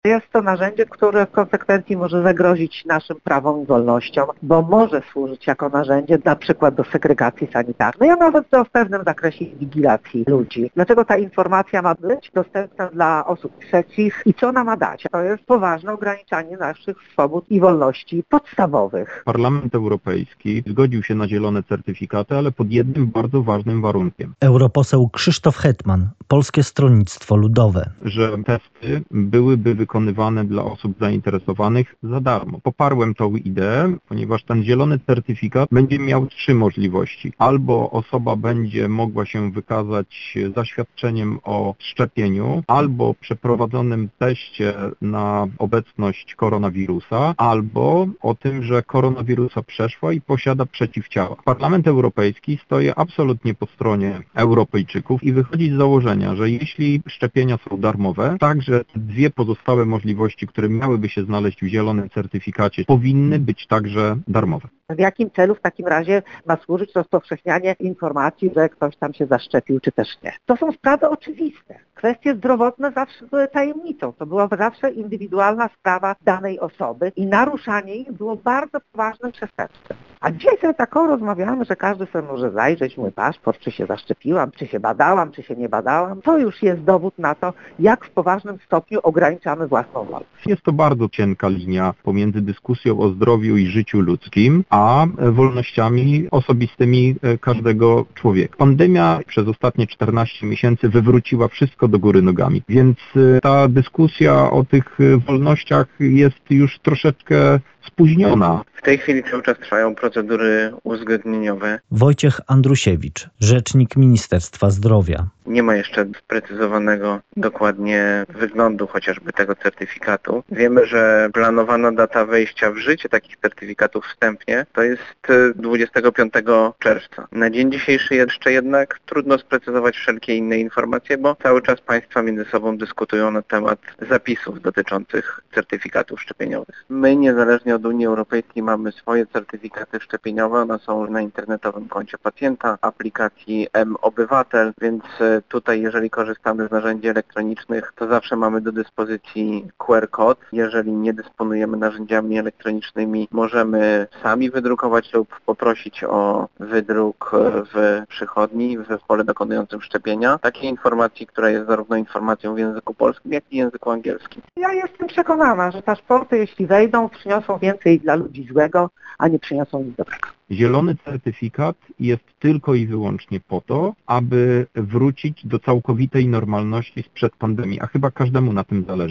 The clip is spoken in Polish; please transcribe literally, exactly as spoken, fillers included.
Jest to narzędzie, które w konsekwencji może zagrozić naszym prawom i wolnościom, bo może służyć jako narzędzie na przykład do segregacji sanitarnej, a nawet do w pewnym zakresie inwigilacji ludzi. Dlaczego ta informacja ma być dostępna dla osób trzecich i co ona ma dać? To jest poważne ograniczanie naszych swobód i wolności podstawowych. Parlament Europejski zgodził się na zielone certyfikaty, ale pod jednym bardzo ważnym warunkiem. Europoseł Krzysztof Hetman, Polskie Stronnictwo Ludowe. Że testy byłyby wykonywane dla osób zainteresowanych za darmo. Poparłem tą ideę, ponieważ ten zielony certyfikat będzie miał trzy możliwości. Albo osoba będzie mogła się wykazać zaświadczeniem o szczepieniu, albo przeprowadzonym teście na obecność koronawirusa, albo o tym, że koronawirusa przeszła i posiada przeciwciała. Parlament Europejski stoi absolutnie po stronie Europejczyków i wychodzi z założenia, że jeśli szczepienia są darmowe, także dwie pozostałe możliwości, które miałyby się znaleźć w zielonym certyfikacie, powinny być także darmowe. W jakim celu w takim razie ma służyć rozpowszechnianie informacji, że ktoś tam się zaszczepił, czy też nie? To są sprawy oczywiste. Kwestie zdrowotne zawsze były tajemnicą. To była zawsze indywidualna sprawa danej osoby i naruszanie ich było bardzo poważnym przestępstwem. A dzisiaj sobie tak rozmawiamy, że każdy sobie może zajrzeć mój paszport, czy się zaszczepiłam, czy się badałam, czy się nie badałam. To już jest dowód na to, jak w poważnym stopniu ograniczamy własną wolność. Jest to bardzo cienka linia pomiędzy dyskusją o zdrowiu i życiu ludzkim, a wolnościami osobistymi każdego człowieka. Pandemia przez ostatnie czternaście miesięcy wywróciła wszystko do góry nogami, więc ta dyskusja o tych wolnościach jest już troszeczkę spóźniona. W tej chwili cały czas trwają procedury uzgodnieniowe. Wojciech Andrusiewicz, rzecznik Ministerstwa Zdrowia. Nie ma jeszcze sprecyzowanego dokładnie wyglądu chociażby tego certyfikatu. Wiemy, że planowana data wejścia w życie takich certyfikatów wstępnie to jest dwudziestego piątego czerwca. Na dzień dzisiejszy jeszcze jednak trudno sprecyzować wszelkie inne informacje, bo cały czas państwa między sobą dyskutują na temat zapisów dotyczących certyfikatów szczepieniowych. My niezależnie od Unii Europejskiej mamy swoje certyfikaty szczepieniowe, one są na internetowym koncie pacjenta, aplikacji M-Obywatel, więc tutaj jeżeli korzystamy z narzędzi elektronicznych, to zawsze mamy do dyspozycji Q R kod. Jeżeli nie dysponujemy narzędziami elektronicznymi, możemy sami wydrukować lub poprosić o wydruk w przychodni, w zespole dokonującym szczepienia. Takiej informacji, która jest zarówno informacją w języku polskim, jak i języku angielskim. Ja jestem przekonana, że paszporty, jeśli wejdą, przyniosą więcej dla ludzi złego, a nie przyniosą nic dobrego. Zielony certyfikat jest tylko i wyłącznie po to, aby wrócić do całkowitej normalności sprzed pandemii, a chyba każdemu na tym zależy.